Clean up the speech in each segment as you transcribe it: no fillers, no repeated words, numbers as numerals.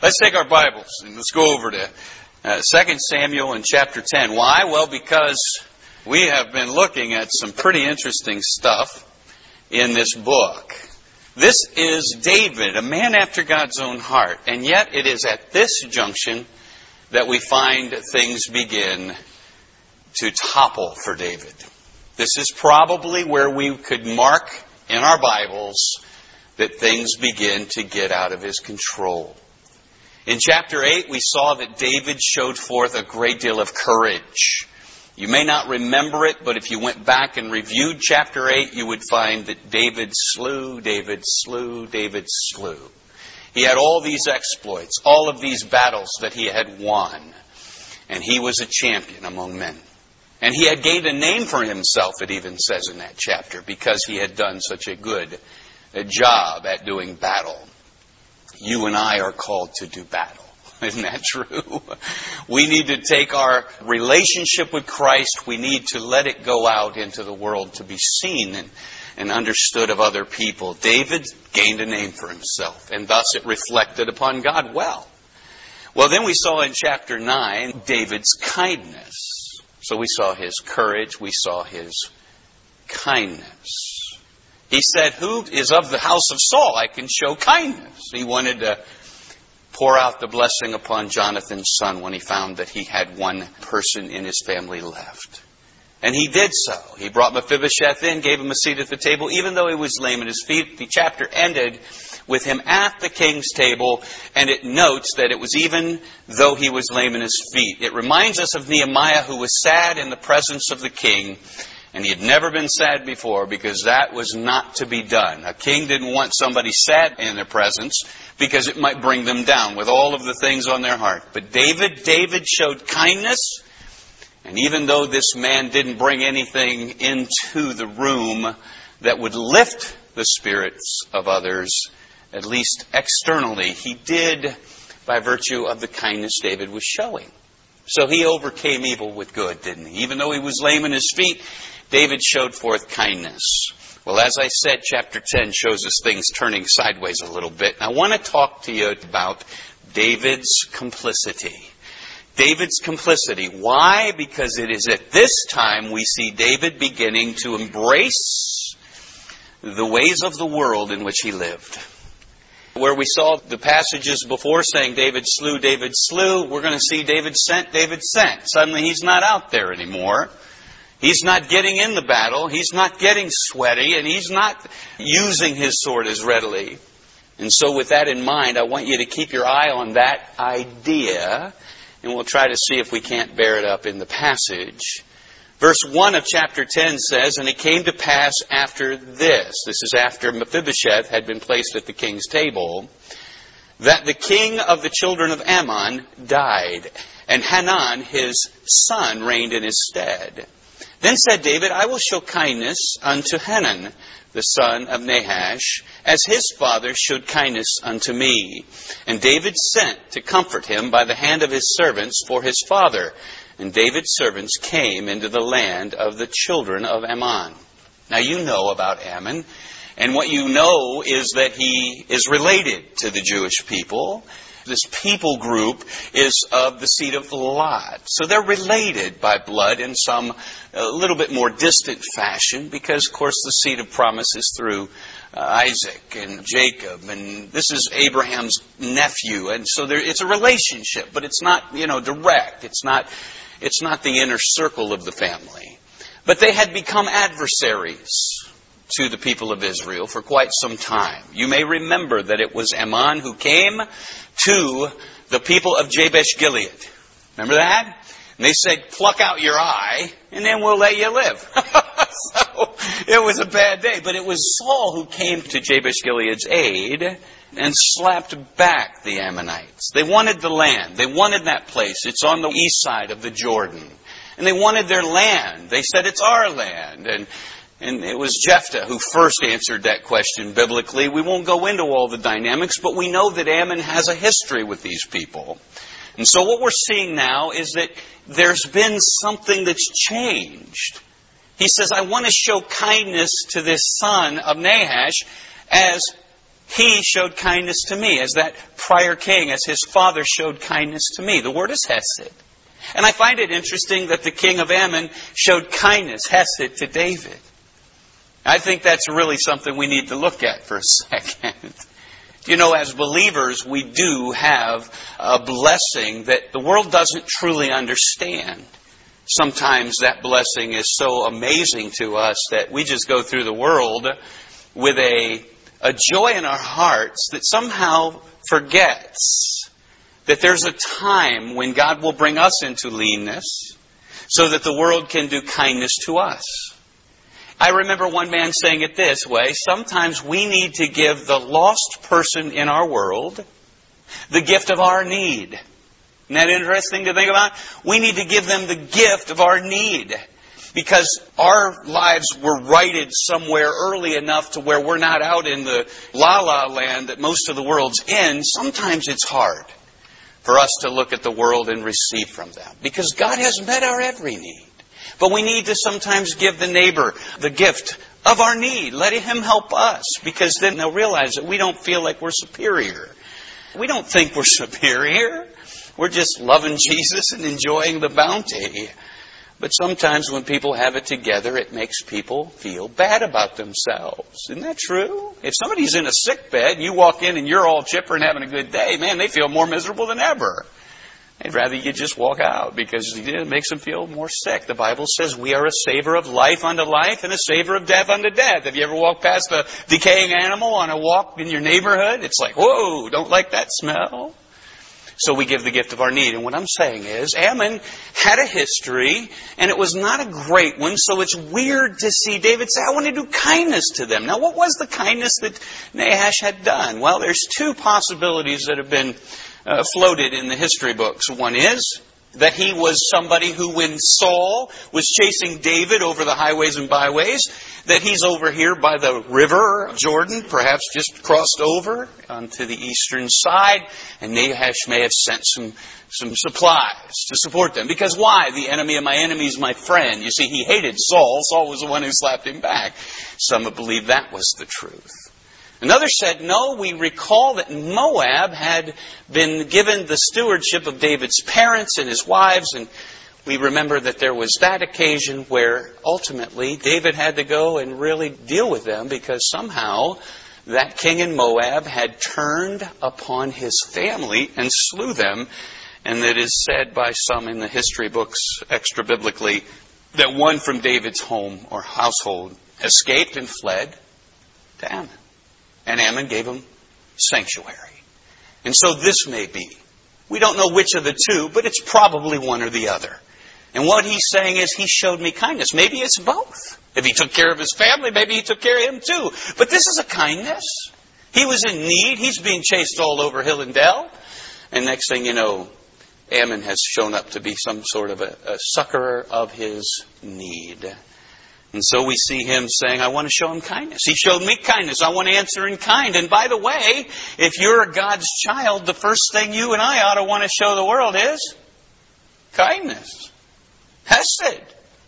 Let's take our Bibles and let's go over to 2 Samuel in chapter 10. Why? Well, because we have been looking at some pretty interesting stuff in this book. This is David, a man after God's own heart. And yet it is at this junction that we find things begin to topple for David. This is probably where we could mark in our Bibles that things begin to get out of his control. In chapter 8, we saw that David showed forth a great deal of courage. You may not remember it, but if you went back and reviewed chapter 8, you would find that David slew. He had all these exploits, all of these battles that he had won. And he was a champion among men. And he had gained a name for himself, it even says in that chapter, because he had done such a good job at doing battle. You and I are called to do battle. Isn't that true? We need to take our relationship with Christ, we need to let it go out into the world to be seen and understood of other people. David gained a name for himself, and thus it reflected upon God well. Well, then we saw in chapter 9 David's kindness. So we saw his courage, we saw his kindness. He said, who is of the house of Saul? I can show kindness. He wanted to pour out the blessing upon Jonathan's son when he found that he had one person in his family left. And he did so. He brought Mephibosheth in, gave him a seat at the table, even though he was lame in his feet. The chapter ended with him at the king's table, and it notes that it was even though he was lame in his feet. It reminds us of Nehemiah, who was sad in the presence of the king. And he had never been sad before, because that was not to be done. A king didn't want somebody sad in their presence because it might bring them down with all of the things on their heart. But David showed kindness. And even though this man didn't bring anything into the room that would lift the spirits of others, at least externally, he did by virtue of the kindness David was showing. So he overcame evil with good, didn't he? Even though he was lame in his feet, David showed forth kindness. Well, as I said, chapter 10 shows us things turning sideways a little bit. I want to talk to you about David's complicity. David's complicity. Why? Because it is at this time we see David beginning to embrace the ways of the world in which he lived. Where we saw the passages before saying David slew, we're going to see David sent. Suddenly he's not out there anymore. He's not getting in the battle. He's not getting sweaty, and he's not using his sword as readily. And so with that in mind, I want you to keep your eye on that idea, and we'll try to see if we can't bear it up in the passage. Verse 1 of chapter 10 says, and it came to pass after this is after Mephibosheth had been placed at the king's table, that the king of the children of Ammon died, and Hanan his son reigned in his stead. Then said David, I will show kindness unto Hanan, the son of Nahash, as his father showed kindness unto me. And David sent to comfort him by the hand of his servants for his father. And David's servants came into the land of the children of Ammon. Now you know about Ammon. And what you know is that he is related to the Jewish people. This people group is of the seed of Lot. So they're related by blood in some a little bit more distant fashion, because, of course, the seed of promise is through Isaac and Jacob. And this is Abraham's nephew. And so it's a relationship, but it's not, direct. It's not the inner circle of the family. But they had become adversaries to the people of Israel for quite some time. You may remember that it was Ammon who came to the people of Jabesh Gilead. Remember that? And they said, pluck out your eye, and then we'll let you live. So it was a bad day. But it was Saul who came to Jabesh Gilead's aid and slapped back the Ammonites. They wanted the land. They wanted that place. It's on the east side of the Jordan. And they wanted their land. They said, it's our land. And it was Jephthah who first answered that question biblically. We won't go into all the dynamics, but we know that Ammon has a history with these people. And so what we're seeing now is that there's been something that's changed. He says, I want to show kindness to this son of Nahash as he showed kindness to me, as that prior king, as his father showed kindness to me. The word is hesed. And I find it interesting that the king of Ammon showed kindness, hesed, to David. I think that's really something we need to look at for a second. You know, as believers, we do have a blessing that the world doesn't truly understand. Sometimes that blessing is so amazing to us that we just go through the world with a joy in our hearts that somehow forgets that there's a time when God will bring us into leanness so that the world can do kindness to us. I remember one man saying it this way: sometimes we need to give the lost person in our world the gift of our need. Isn't that interesting to think about? We need to give them the gift of our need. Because our lives were righted somewhere early enough to where we're not out in the la-la land that most of the world's in. Sometimes it's hard for us to look at the world and receive from them. Because God has met our every need. But we need to sometimes give the neighbor the gift of our need. Let him help us. Because then they'll realize that we don't feel like we're superior. We don't think we're superior. We're just loving Jesus and enjoying the bounty. But sometimes when people have it together, it makes people feel bad about themselves. Isn't that true? If somebody's in a sick bed and you walk in and you're all chipper and having a good day, man, they feel more miserable than ever. They'd rather you just walk out because it makes them feel more sick. The Bible says we are a savor of life unto life and a savor of death unto death. Have you ever walked past a decaying animal on a walk in your neighborhood? It's like, whoa, don't like that smell. So we give the gift of our need. And what I'm saying is, Ammon had a history, and it was not a great one, so it's weird to see David say, I want to do kindness to them. Now, what was the kindness that Nahash had done? Well, there's two possibilities that have been floated in the history books. One is that he was somebody who, when Saul was chasing David over the highways and byways, that he's over here by the river Jordan, perhaps just crossed over onto the eastern side, and Nahash may have sent some supplies to support them. Because why? The enemy of my enemy is my friend. You see, he hated Saul. Saul was the one who slapped him back. Some have believed that was the truth. Another said, no, we recall that Moab had been given the stewardship of David's parents and his wives, and we remember that there was that occasion where ultimately David had to go and really deal with them because somehow that king in Moab had turned upon his family and slew them. And it is said by some in the history books, extra-biblically, that one from David's home or household escaped and fled to Ammon. And Ammon gave him sanctuary. And so this may be. We don't know which of the two, but it's probably one or the other. And what he's saying is, he showed me kindness. Maybe it's both. If he took care of his family, maybe he took care of him too. But this is a kindness. He was in need. He's being chased all over hill and dale. And next thing you know, Ammon has shown up to be some sort of a succorer of his need. And so we see him saying, I want to show him kindness. He showed me kindness. I want to answer in kind. And by the way, if you're God's child, the first thing you and I ought to want to show the world is kindness. Hesed.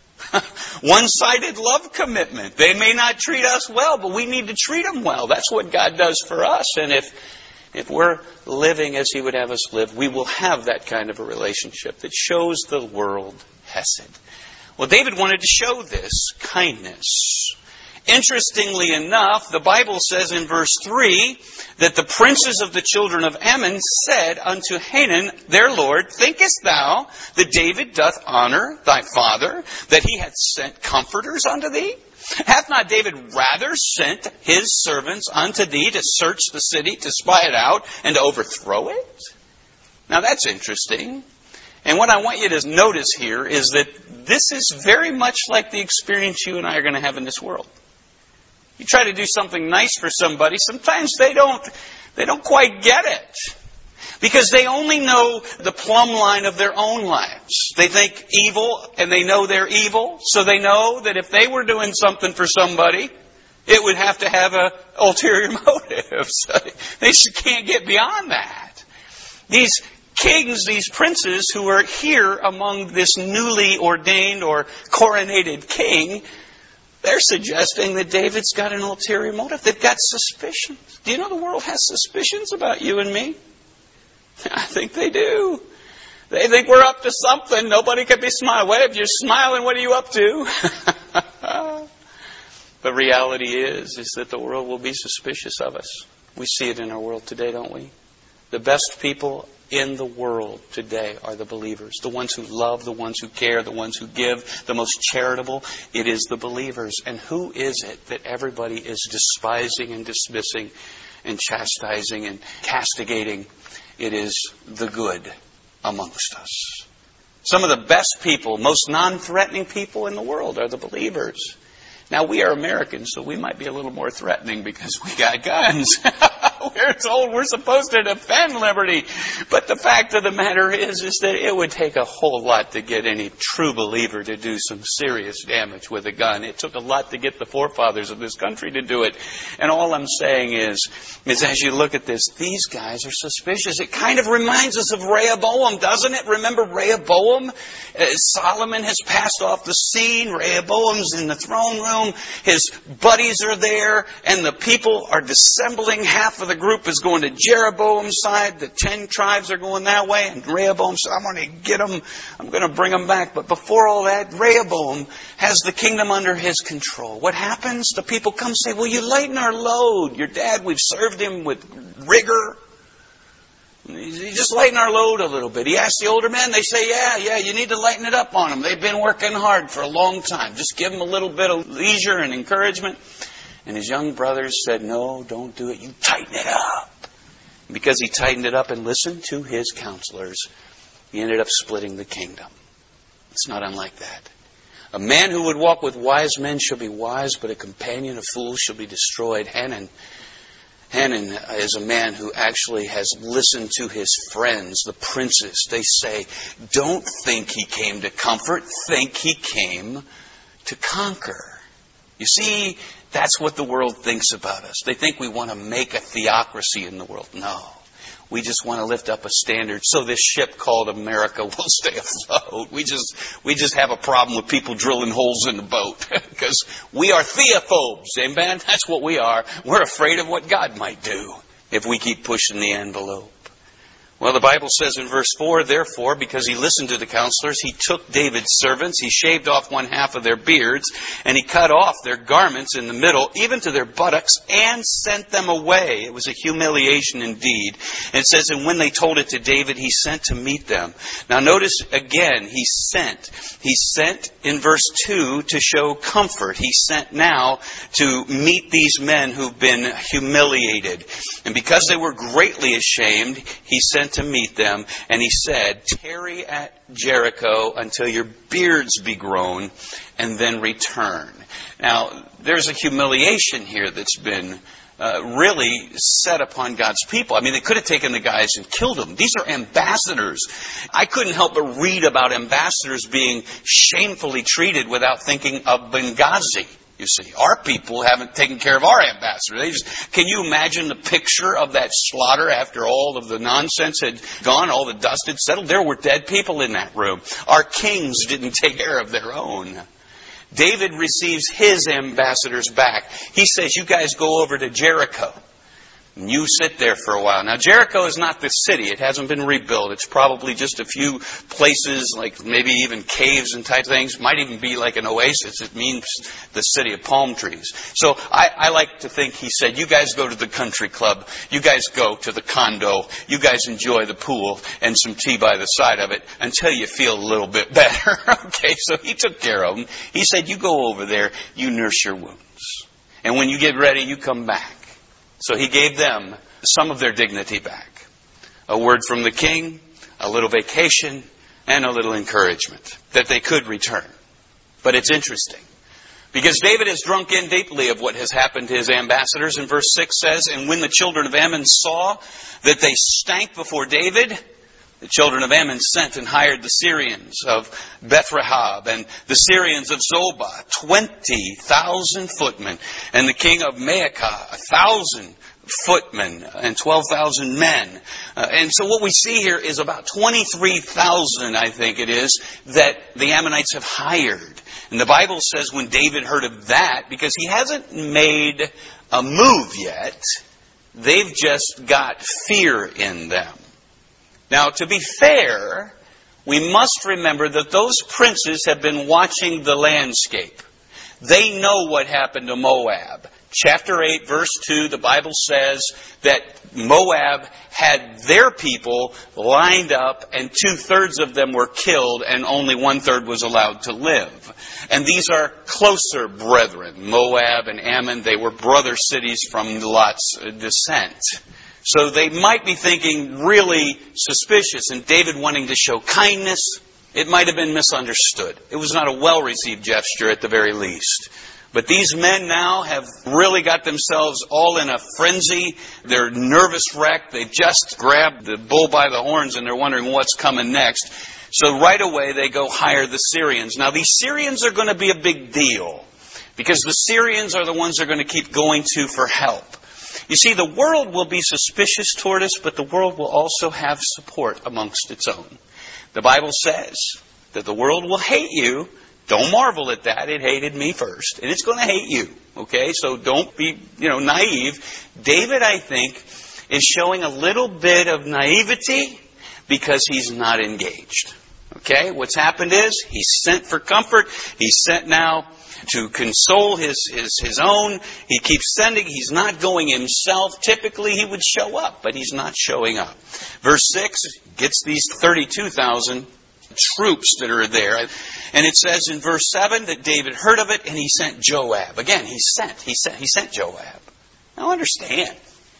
One-sided love commitment. They may not treat us well, but we need to treat them well. That's what God does for us. And if we're living as He would have us live, we will have that kind of a relationship that shows the world Hesed. Well, David wanted to show this kindness. Interestingly enough, the Bible says in verse 3 that the princes of the children of Ammon said unto Hanun, their lord, thinkest thou that David doth honor thy father, that he hath sent comforters unto thee? Hath not David rather sent his servants unto thee to search the city, to spy it out, and to overthrow it? Now that's interesting. And what I want you to notice here is that this is very much like the experience you and I are going to have in this world. You try to do something nice for somebody, sometimes they don't quite get it. Because they only know the plumb line of their own lives. They think evil and they know they're evil. So they know that if they were doing something for somebody, it would have to have an ulterior motive. So they can't get beyond that. These kings, these princes who are here among this newly ordained or coronated king, They're suggesting that David's got an ulterior motive. They've got suspicions. Do you know the world has suspicions about you and me? I think they do. They think we're up to something. Nobody can be smiling. Well, if you're smiling, what are you up to? The reality is that the world will be suspicious of us. We see it in our world today, don't we? The best people in the world today are the believers. The ones who love, the ones who care, the ones who give, the most charitable. It is the believers. And who is it that everybody is despising and dismissing and chastising and castigating? It is the good amongst us. Some of the best people, most non-threatening people in the world are the believers. Now, we are Americans, so we might be a little more threatening because we got guns. We're told we're supposed to defend liberty. But the fact of the matter is that it would take a whole lot to get any true believer to do some serious damage with a gun. It took a lot to get the forefathers of this country to do it. And all I'm saying is as you look at this, these guys are suspicious. It kind of reminds us of Rehoboam, doesn't it? Remember Rehoboam? Solomon has passed off the scene. Rehoboam's in the throne room. His buddies are there, and the people are dissembling. Half of the group is going to Jeroboam's side. The 10 tribes are going that way. And Rehoboam said, I'm going to get them. I'm going to bring them back. But before all that, Rehoboam has the kingdom under his control. What happens? The people come and say, will you lighten our load? Your dad, we've served him with rigor. You just lighten our load a little bit. He asked the older men. They say, yeah, you need to lighten it up on them. They've been working hard for a long time. Just give them a little bit of leisure and encouragement. And his young brothers said, no, don't do it. You tighten it up. And because he tightened it up and listened to his counselors, he ended up splitting the kingdom. It's not unlike that. A man who would walk with wise men shall be wise, but a companion of fools shall be destroyed. Hanun is a man who actually has listened to his friends, the princes. They say, don't think he came to comfort, think he came to conquer. You see, that's what the world thinks about us. They think we want to make a theocracy in the world. No. We just want to lift up a standard so this ship called America will stay afloat. We just have a problem with people drilling holes in the boat because we are theophobes. Amen? That's what we are. We're afraid of what God might do if we keep pushing the envelope. Well, the Bible says in verse 4, therefore, because he listened to the counselors, he took David's servants, he shaved off 1/2 of their beards, and he cut off their garments in the middle, even to their buttocks, and sent them away. It was a humiliation indeed. And it says, and when they told it to David, he sent to meet them. Now notice again, he sent. He sent in verse 2 to show comfort. He sent now to meet these men who've been humiliated. And because they were greatly ashamed, he sent to meet them, and he said, tarry at Jericho until your beards be grown, and then return. Now, there's a humiliation here that's been really set upon God's people. I mean, they could have taken the guys and killed them. These are ambassadors. I couldn't help but read about ambassadors being shamefully treated without thinking of Benghazi. You see, our people haven't taken care of our ambassador. Can you imagine the picture of that slaughter after all of the nonsense had gone, all the dust had settled? There were dead people in that room. Our kings didn't take care of their own. David receives his ambassadors back. He says, you guys go over to Jericho. And you sit there for a while. Now, Jericho is not the city. It hasn't been rebuilt. It's probably just a few places, like maybe even caves and type things. Might even be like an oasis. It means the city of palm trees. So I like to think he said, you guys go to the country club. You guys go to the condo. You guys enjoy the pool and some tea by the side of it until you feel a little bit better. Okay, so he took care of them. He said, you go over there. You nurse your wounds. And when you get ready, you come back. So he gave them some of their dignity back. A word from the king, a little vacation, and a little encouragement that they could return. But it's interesting, because David has drunk in deeply of what has happened to his ambassadors. And verse 6 says, and when the children of Ammon saw that they stank before David, the children of Ammon sent and hired the Syrians of Beth-Rahab and the Syrians of Zobah, 20,000 footmen, and the king of Maacah, 1,000 footmen and 12,000 men. And so what we see here is about 23,000, I think it is, that the Ammonites have hired. And the Bible says when David heard of that, because he hasn't made a move yet, they've just got fear in them. Now, to be fair, we must remember that those princes have been watching the landscape. They know what happened to Moab. Chapter 8, verse 2, the Bible says that Moab had their people lined up and 2/3 of them were killed and only 1/3 was allowed to live. And these are closer brethren. Moab and Ammon, they were brother cities from Lot's descent. So they might be thinking really suspicious, and David wanting to show kindness, it might have been misunderstood. It was not a well-received gesture at the very least. But these men now have really got themselves all in a frenzy. They're nervous wreck. They've just grabbed the bull by the horns and they're wondering what's coming next. So right away they go hire the Syrians. Now these Syrians are going to be a big deal because the Syrians are the ones they're going to keep going to for help. You see, the world will be suspicious toward us, but the world will also have support amongst its own. The Bible says that the world will hate you. Don't marvel at that. It hated me first. And it's going to hate you. Okay? So don't be, naive. David, I think, is showing a little bit of naivety because he's not engaged. Okay? What's happened is he's sent for comfort. He's sent now to console his own. He keeps sending. He's not going himself. Typically, he would show up, but he's not showing up. Verse 6 gets these 32,000 troops that are there. And it says in verse 7 that David heard of it and he sent Joab. Again, he sent Joab. Now understand,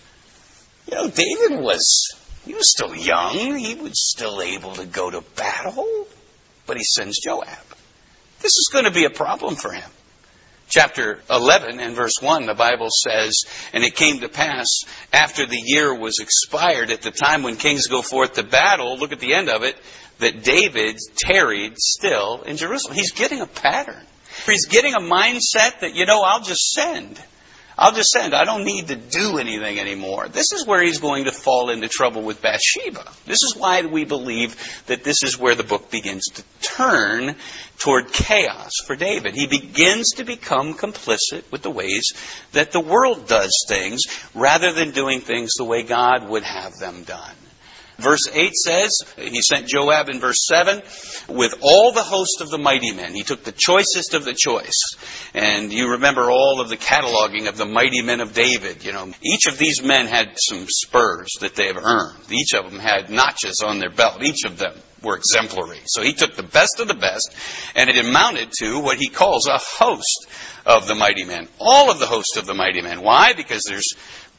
David was still young. He was still able to go to battle. But he sends Joab. This is going to be a problem for him. Chapter 11 and verse 1, the Bible says, and it came to pass after the year was expired, at the time when kings go forth to battle, look at the end of it, that David tarried still in Jerusalem. He's getting a pattern. He's getting a mindset that, I'll just send. I don't need to do anything anymore. This is where he's going to fall into trouble with Bathsheba. This is why we believe that this is where the book begins to turn toward chaos for David. He begins to become complicit with the ways that the world does things rather than doing things the way God would have them done. Verse 8 says, he sent Joab in verse 7 with all the host of the mighty men. He took the choicest of the choice. And you remember all of the cataloging of the mighty men of David. Each of these men had some spurs that they have earned. Each of them had notches on their belt. Each of them were exemplary. So he took the best of the best, and it amounted to what he calls a host of the mighty men. All of the host of the mighty men. Why? Because there's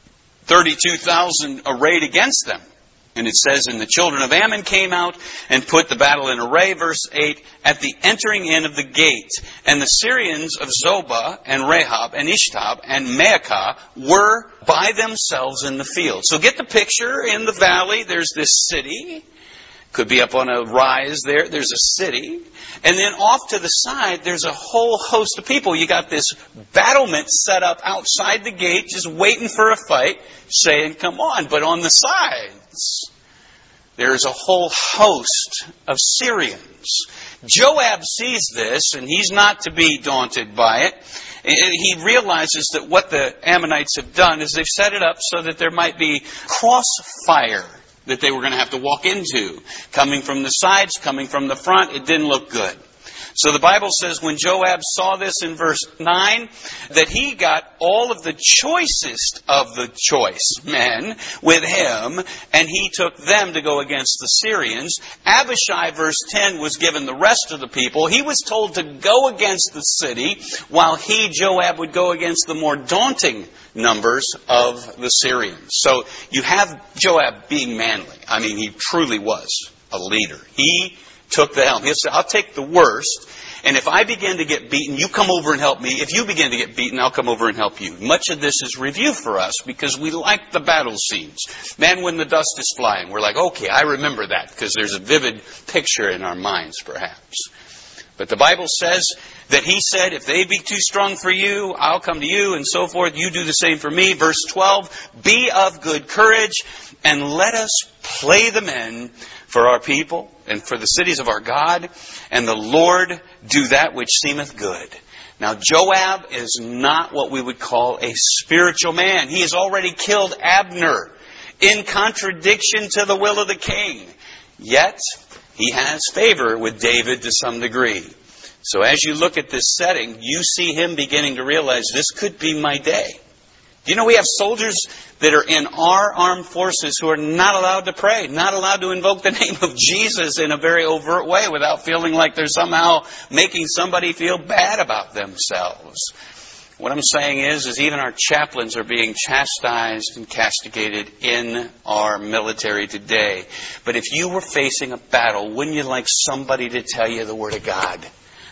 32,000 arrayed against them. And it says, and the children of Ammon came out and put the battle in array, verse 8, at the entering in of the gate. And the Syrians of Zobah and Rahab and Ishtab and Maacah were by themselves in the field. So get the picture. In the valley, there's this city. Could be up on a rise there. There's a city. And then off to the side, there's a whole host of people. You got this battlement set up outside the gate, just waiting for a fight, saying, come on. But on the sides, there's a whole host of Syrians. Joab sees this, and he's not to be daunted by it. He realizes that what the Ammonites have done is they've set it up so that there might be crossfire that they were going to have to walk into. Coming from the sides, coming from the front, it didn't look good. So the Bible says when Joab saw this in verse 9, that he got all of the choicest of the choice men with him, and he took them to go against the Syrians. Abishai, verse 10, was given the rest of the people. He was told to go against the city, while he, Joab, would go against the more daunting numbers of the Syrians. So you have Joab being manly. I mean, he truly was a leader. He took the helm. He said, I'll take the worst, and if I begin to get beaten, you come over and help me. If you begin to get beaten, I'll come over and help you. Much of this is review for us because we like the battle scenes. Man, when the dust is flying, we're like, okay, I remember that, because there's a vivid picture in our minds, perhaps. But the Bible says that he said, if they be too strong for you, I'll come to you, and so forth. You do the same for me. Verse 12, be of good courage, and let us play the men for our people and for the cities of our God, and the Lord do that which seemeth good. Now, Joab is not what we would call a spiritual man. He has already killed Abner in contradiction to the will of the king. Yet, he has favor with David to some degree. So as you look at this setting, you see him beginning to realize this could be my day. Do you know we have soldiers that are in our armed forces who are not allowed to pray, not allowed to invoke the name of Jesus in a very overt way without feeling like they're somehow making somebody feel bad about themselves. What I'm saying is even our chaplains are being chastised and castigated in our military today. But if you were facing a battle, wouldn't you like somebody to tell you the Word of God?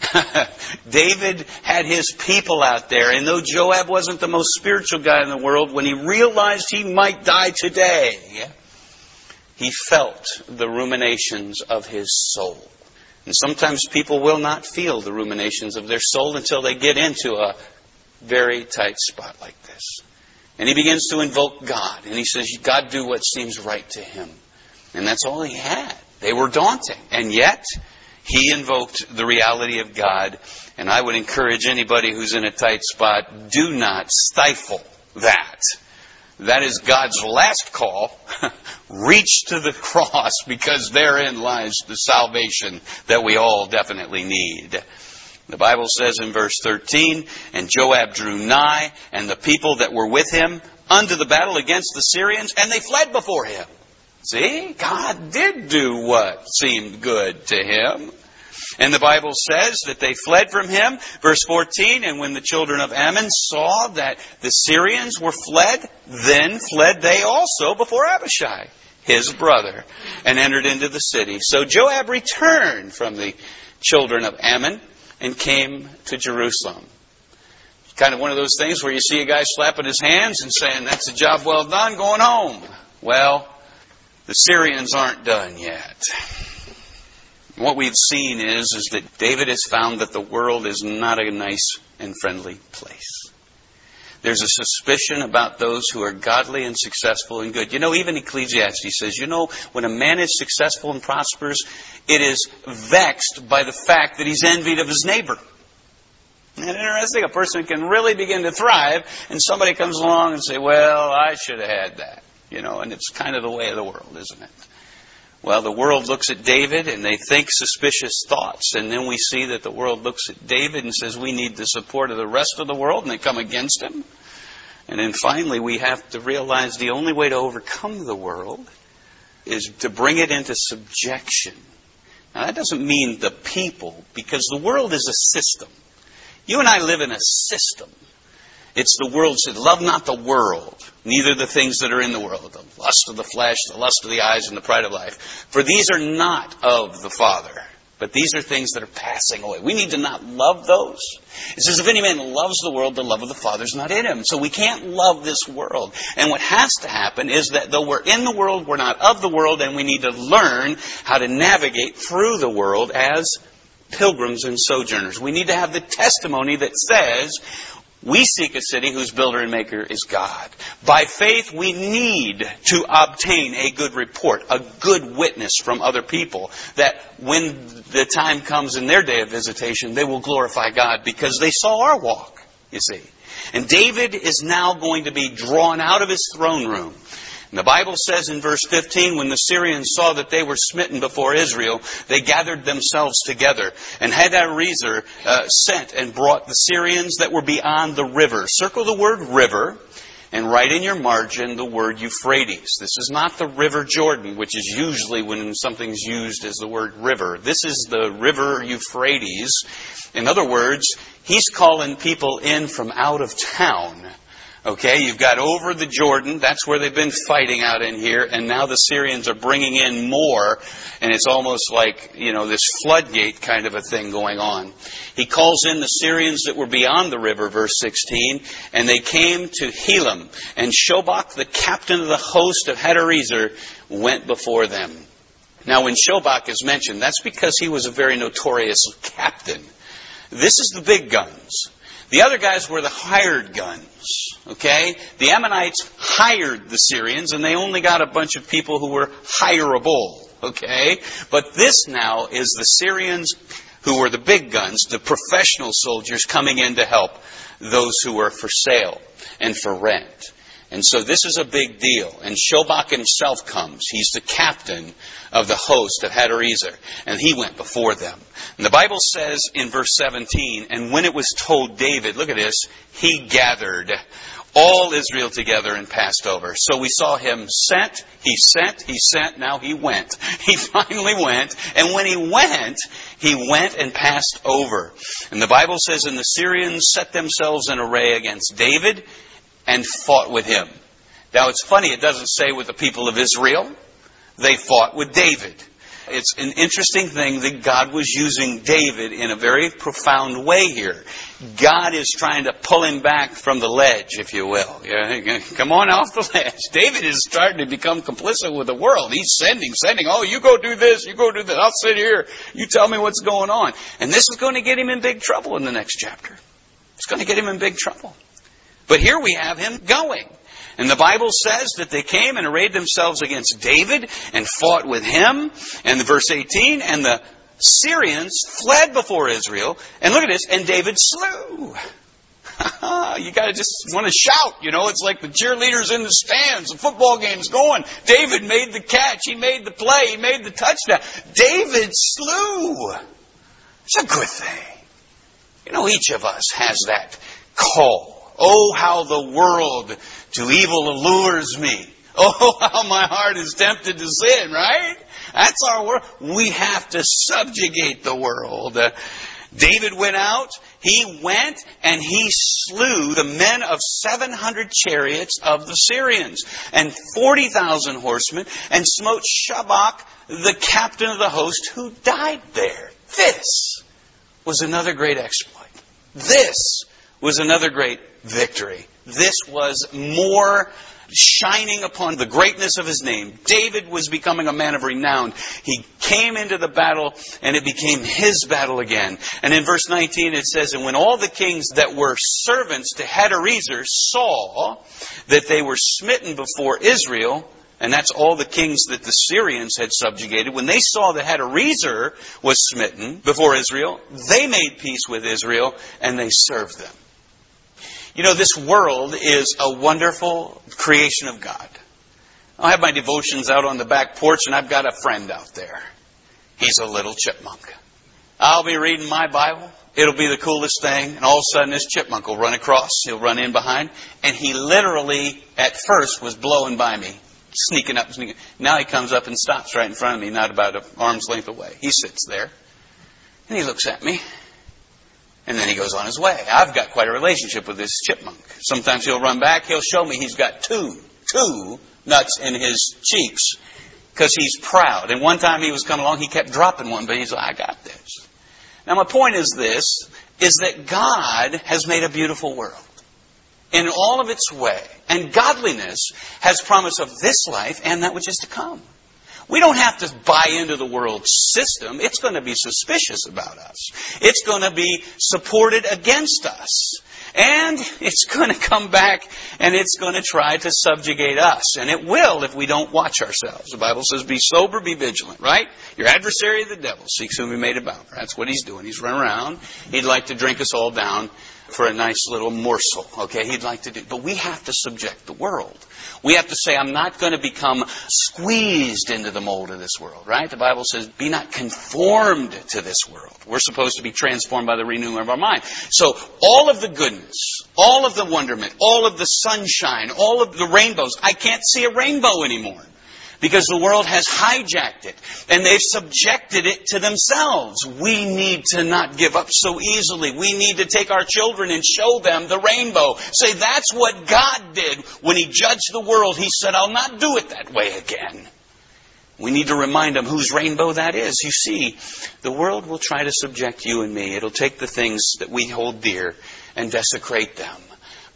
David had his people out there, and though Joab wasn't the most spiritual guy in the world, when he realized he might die today, he felt the ruminations of his soul. And sometimes people will not feel the ruminations of their soul until they get into a very tight spot like this. And he begins to invoke God. And he says, God, do what seems right to him. And that's all he had. They were daunting. And yet, he invoked the reality of God. And I would encourage anybody who's in a tight spot, do not stifle that. That is God's last call. Reach to the cross, because therein lies the salvation that we all definitely need. The Bible says in verse 13, and Joab drew nigh, and the people that were with him, unto the battle against the Syrians, and they fled before him. See, God did do what seemed good to him. And the Bible says that they fled from him. Verse 14, and when the children of Ammon saw that the Syrians were fled, then fled they also before Abishai, his brother, and entered into the city. So Joab returned from the children of Ammon and came to Jerusalem. Kind of one of those things where you see a guy slapping his hands and saying, that's a job well done, going home. Well, the Syrians aren't done yet. What we've seen is that David has found that the world is not a nice and friendly place. There's a suspicion about those who are godly and successful and good. You know, even Ecclesiastes says, when a man is successful and prosperous, it is vexed by the fact that he's envied of his neighbor. Isn't it interesting? A person can really begin to thrive, and somebody comes along and say, well, I should have had that. And it's kind of the way of the world, isn't it? Well, the world looks at David and they think suspicious thoughts. And then we see that the world looks at David and says we need the support of the rest of the world, and they come against him. And then finally we have to realize the only way to overcome the world is to bring it into subjection. Now that doesn't mean the people, because the world is a system. You and I live in a system. It's the world said, love not the world, neither the things that are in the world, the lust of the flesh, the lust of the eyes, and the pride of life. For these are not of the Father, but these are things that are passing away. We need to not love those. It says, if any man loves the world, the love of the Father is not in him. So we can't love this world. And what has to happen is that though we're in the world, we're not of the world, and we need to learn how to navigate through the world as pilgrims and sojourners. We need to have the testimony that says, we seek a city whose builder and maker is God. By faith, we need to obtain a good report, a good witness from other people, that when the time comes in their day of visitation, they will glorify God because they saw our walk, you see. And David is now going to be drawn out of his throne room. And the Bible says in verse 15, when the Syrians saw that they were smitten before Israel, they gathered themselves together. And Hadarezer sent and brought the Syrians that were beyond the river. Circle the word river and write in your margin the word Euphrates. This is not the river Jordan, which is usually when something's used as the word river. This is the river Euphrates. In other words, he's calling people in from out of town. Okay, you've got over the Jordan. That's where they've been fighting out in here. And now the Syrians are bringing in more. And it's almost like, this floodgate kind of a thing going on. He calls in the Syrians that were beyond the river, verse 16. And they came to Helam. And Shobach, the captain of the host of Hadarezer, went before them. Now, when Shobach is mentioned, that's because he was a very notorious captain. This is the big guns. The other guys were the hired guns. Okay? The Ammonites hired the Syrians, and they only got a bunch of people who were hireable. Okay? But this now is the Syrians who were the big guns, the professional soldiers coming in to help those who were for sale and for rent. And so this is a big deal. And Shobach himself comes. He's the captain of the host of Hadarezer. And he went before them. And the Bible says in verse 17, and when it was told David, look at this, he gathered all Israel together and passed over. So we saw him sent, he sent, now he went. He finally went. And when he went and passed over. And the Bible says, and the Syrians set themselves in array against David and fought with him. Now it's funny, it doesn't say with the people of Israel. They fought with David. It's an interesting thing that God was using David in a very profound way here. God is trying to pull him back from the ledge, if you will. Come on off the ledge. David is starting to become complicit with the world. He's sending. Oh, you go do this, you go do that. I'll sit here. You tell me what's going on. And this is going to get him in big trouble in the next chapter. It's going to get him in big trouble. But here we have him going. And the Bible says that they came and arrayed themselves against David and fought with him. And verse 18, and the Syrians fled before Israel. And look at this, and David slew. You got to just want to shout, It's like the cheerleaders in the stands. The football game's going. David made the catch. He made the play. He made the touchdown. David slew. It's a good thing. Each of us has that call. Oh, how the world to evil allures me. Oh, how my heart is tempted to sin, right? That's our world. We have to subjugate the world. David went out. He went and he slew the men of 700 chariots of the Syrians and 40,000 horsemen and smote Shobach, the captain of the host, who died there. This was another great exploit. This was another great victory. This was more shining upon the greatness of his name. David was becoming a man of renown. He came into the battle and it became his battle again. And in verse 19 it says, and when all the kings that were servants to Hadarezer saw that they were smitten before Israel, and that's all the kings that the Syrians had subjugated, when they saw that Hadarezer was smitten before Israel, they made peace with Israel and they served them. This world is a wonderful creation of God. I have my devotions out on the back porch, and I've got a friend out there. He's a little chipmunk. I'll be reading my Bible. It'll be the coolest thing. And all of a sudden, this chipmunk will run across. He'll run in behind. And he literally, at first, was blowing by me. Sneaking up. Now he comes up and stops right in front of me, not about an arm's length away. He sits there. And he looks at me. And then he goes on his way. I've got quite a relationship with this chipmunk. Sometimes he'll run back. He'll show me he's got two nuts in his cheeks because he's proud. And one time he was coming along, he kept dropping one, but he's like, I got this. Now my point is this, is that God has made a beautiful world in all of its way. And godliness has promise of this life and that which is to come. We don't have to buy into the world's system. It's going to be suspicious about us. It's going to be supported against us. And it's going to come back and it's going to try to subjugate us. And it will if we don't watch ourselves. The Bible says, be sober, be vigilant, right? Your adversary, the devil, seeks whom he may devour. That's what he's doing. He's running around. He'd like to drink us all down for a nice little morsel. Okay, he'd like to do. But we have to subject the world. We have to say, I'm not going to become squeezed into the mold of this world, right? The Bible says, be not conformed to this world. We're supposed to be transformed by the renewing of our mind. So all of the goodness, all of the wonderment, all of the sunshine, all of the rainbows, I can't see a rainbow anymore. Because the world has hijacked it. And they've subjected it to themselves. We need to not give up so easily. We need to take our children and show them the rainbow. Say, that's what God did when He judged the world. He said, I'll not do it that way again. We need to remind them whose rainbow that is. You see, the world will try to subject you and me. It'll take the things that we hold dear and desecrate them.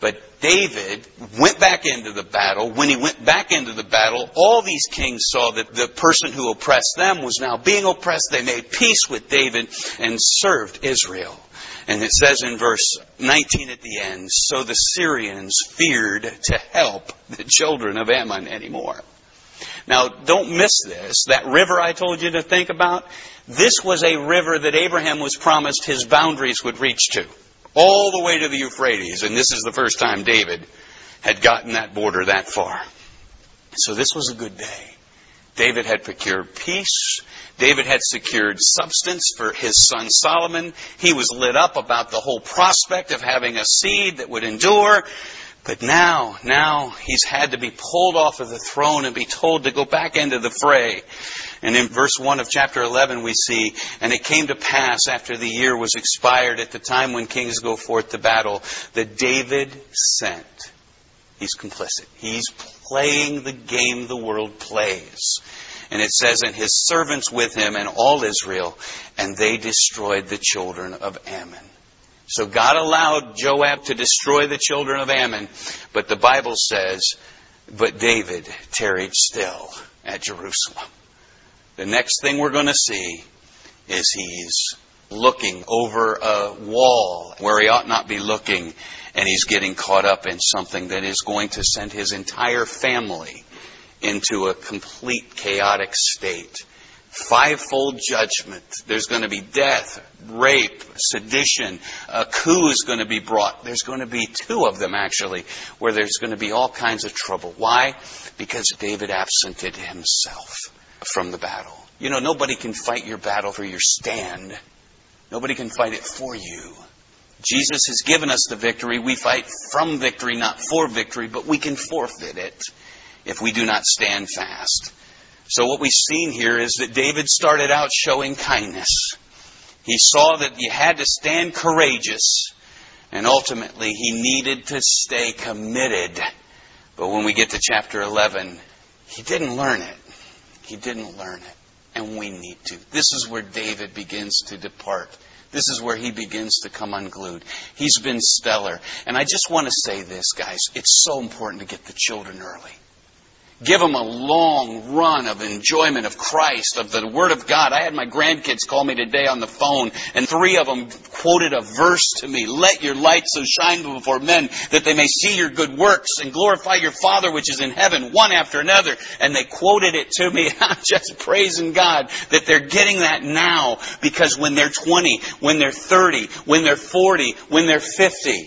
But David went back into the battle. When he went back into the battle, all these kings saw that the person who oppressed them was now being oppressed. They made peace with David and served Israel. And it says in verse 19 at the end, so the Syrians feared to help the children of Ammon anymore. Now, don't miss this. That river I told you to think about, this was a river that Abraham was promised his boundaries would reach to, all the way to the Euphrates. And this is the first time David had gotten that border that far. So this was a good day. David had procured peace. David had secured substance for his son Solomon. He was lit up about the whole prospect of having a seed that would endure. But now he's had to be pulled off of the throne and be told to go back into the fray. And in verse 1 of chapter 11 we see, and it came to pass after the year was expired at the time when kings go forth to battle, that David sent. He's complicit. He's playing the game the world plays. And it says, and his servants with him and all Israel, and they destroyed the children of Ammon. So God allowed Joab to destroy the children of Ammon, but the Bible says, but David tarried still at Jerusalem. The next thing we're going to see is he's looking over a wall where he ought not be looking, and he's getting caught up in something that is going to send his entire family into a complete chaotic state. Fivefold judgment. There's going to be death, rape, sedition. A coup is going to be brought. There's going to be 2 of them, actually, where there's going to be all kinds of trouble. Why? Because David absented himself from the battle. You know, nobody can fight your battle for your stand. Nobody can fight it for you. Jesus has given us the victory. We fight from victory, not for victory, but we can forfeit it if we do not stand fast. So what we've seen here is that David started out showing kindness. He saw that you had to stand courageous, and ultimately he needed to stay committed. But when we get to chapter 11, he didn't learn it. He didn't learn it. And we need to. This is where David begins to depart. This is where he begins to come unglued. He's been stellar. And I just want to say this, guys. It's so important to get the children early. Give them a long run of enjoyment of Christ, of the Word of God. I had my grandkids call me today on the phone, and 3 of them quoted a verse to me. Let your light so shine before men that they may see your good works and glorify your Father which is in heaven, one after another. And they quoted it to me. I'm just praising God that they're getting that now, because when they're 20, when they're 30, when they're 40, when they're 50,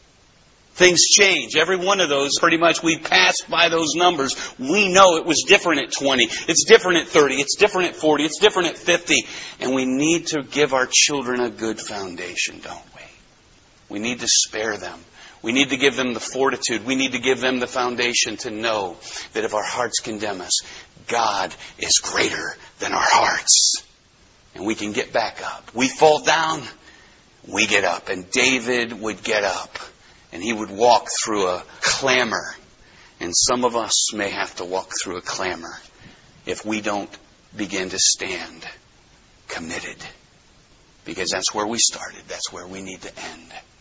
things change. Every one of those, pretty much, we passed by those numbers. We know it was different at 20. It's different at 30. It's different at 40. It's different at 50. And we need to give our children a good foundation, don't we? We need to spare them. We need to give them the fortitude. We need to give them the foundation to know that if our hearts condemn us, God is greater than our hearts. And we can get back up. We fall down, we get up. And David would get up. And he would walk through a clamor. And some of us may have to walk through a clamor if we don't begin to stand committed. Because that's where we started. That's where we need to end.